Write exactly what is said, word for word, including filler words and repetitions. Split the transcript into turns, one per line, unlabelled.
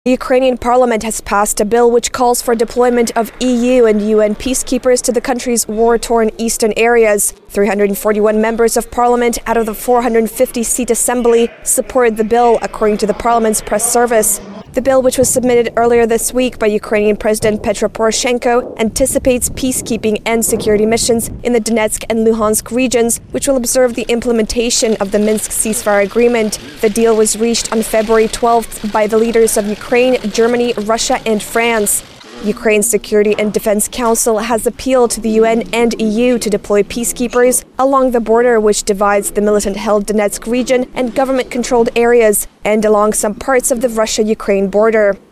The Ukrainian parliament has passed a bill which calls for deployment of E U and U N peacekeepers to the country's war-torn eastern areas. three hundred forty-one members of parliament out of the four hundred fifty seat assembly supported the bill, according to the parliament's press service. The bill, which was submitted earlier this week by Ukrainian President Petro Poroshenko, anticipates peacekeeping and security missions in the Donetsk and Luhansk regions, which will observe the implementation of the Minsk ceasefire agreement. The deal was reached on February twelfth by the leaders of Ukraine, Germany, Russia, and France. Ukraine's Security and Defense Council has appealed to the U N and E U to deploy peacekeepers along the border which divides the militant-held Donetsk region and government-controlled areas, and along some parts of the Russia-Ukraine border.